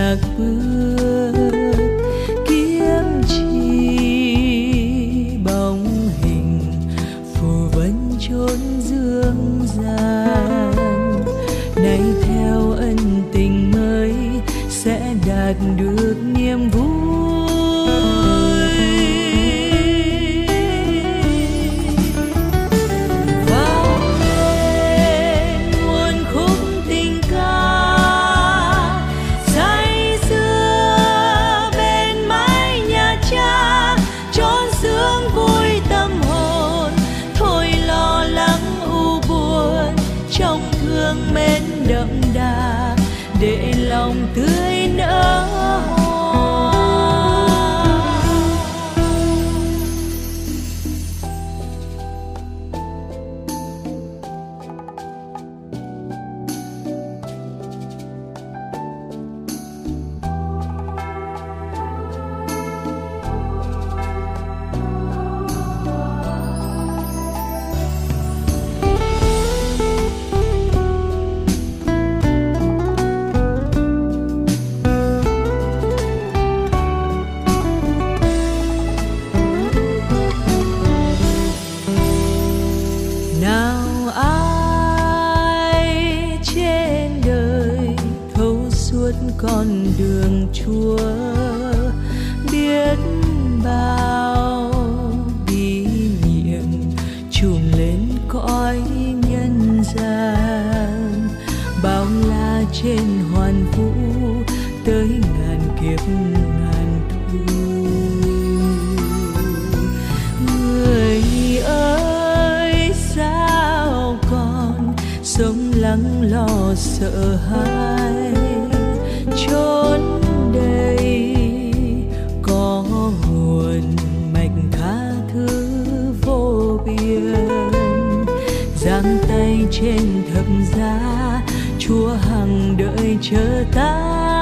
lạc bước kiếm chi bóng hình phù vân chốn dương gian. Nay theo ân tình mới sẽ đạt được niềm vui. Mến đậm đà để lòng tươi nở hoa. Con đường Chúa biết bao bí nhiệm trùm lên cõi nhân gian. Bao la trên hoàn vũ tới ngàn kiếp ngàn thu. Người ơi sao còn sống lắng lo sợ hãi, chốn đây có nguồn mạch tha thứ vô biên. Giang tay trên thập giá, Chúa hằng đợi chờ ta.